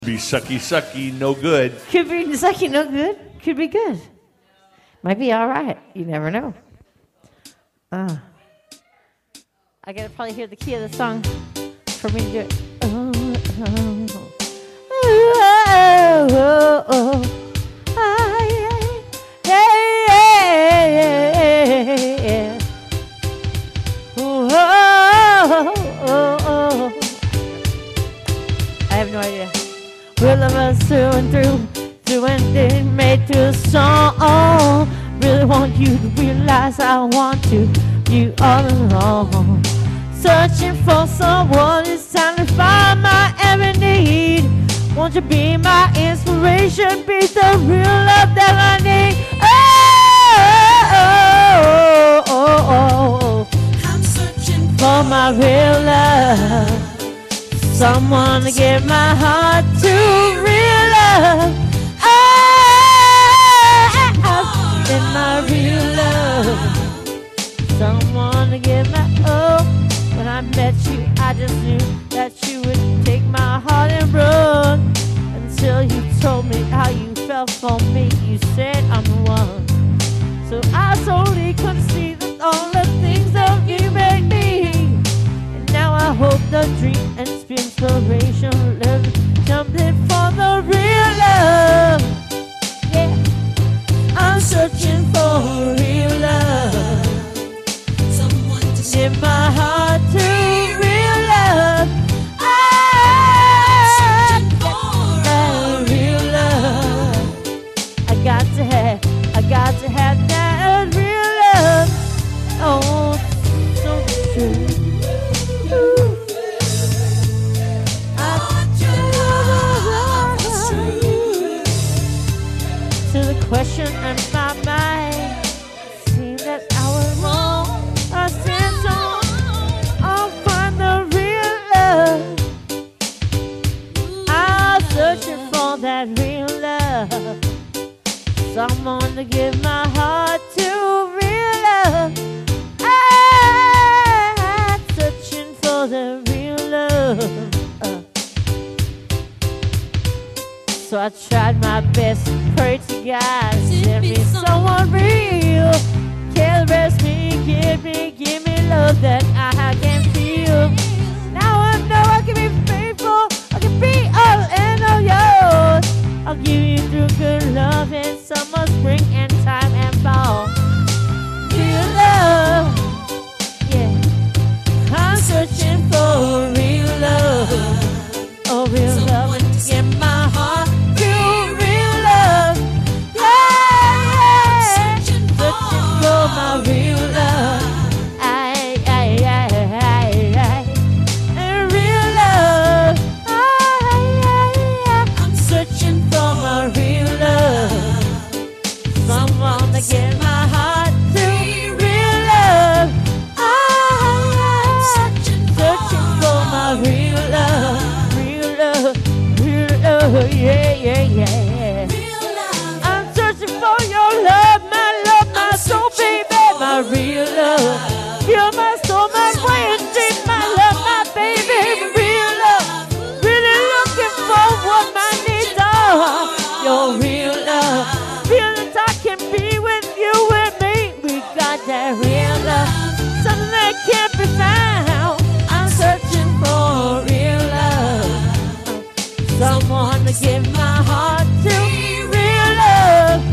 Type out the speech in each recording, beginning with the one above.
Be sucky, sucky, no good. Could be sucky, no good. Could be good. Might be all right. You never know. I gotta probably hear the key of the song for me to do it. I have no idea. We'll love us through and through and through, made to a song. Really want you to realize I want you all along. Searching for someone, it's time to find my every need. Won't you be my inspiration, be the real love that I need? I'm searching for my real love. Someone to give my heart to, real love. In my real love. Someone to give my all. When I met you, I just knew that you would take my heart and run. Until you told me how you felt for me, you said I'm the one. So I slowly couldn't see that all the things that you made me. Now I hope the dream and inspiration live something for the real love. Yeah, I'm searching for real love. Someone to give my heart to, real love. I'm searching for real love. I got to have that real love. Oh, so true. Question in my mind, seems that I was wrong. I said so, I'll find the real love. I'm searching for that real love. Someone to give my heart to, real love. I'm searching for the real love. So I tried my best, prayed to God, send me someone real. Caress me, give me love that I can feel. Now I know I can be faithful, I can be all and all yours. I'll give you through good love in summer, spring, and time and fall. Real love, yeah. I'm searching for real love. Oh, real love, to give my heart. My real love, and real love, I'm searching for my real love. Someone to give my heart to, real love. I'm searching for my real love, yeah. I'm searching for your love, my love, my soul, baby. My real love, feel my soul, my way and deep, my love, my baby, real love, really looking for what my needs are. Your real love, feel that I can be with you and me. We got that real love, something that can't be found. I'm searching for real love, someone to give my heart to, real love.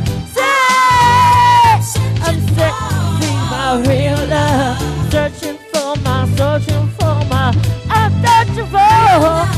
I'm real love, searching for my, I'm searching for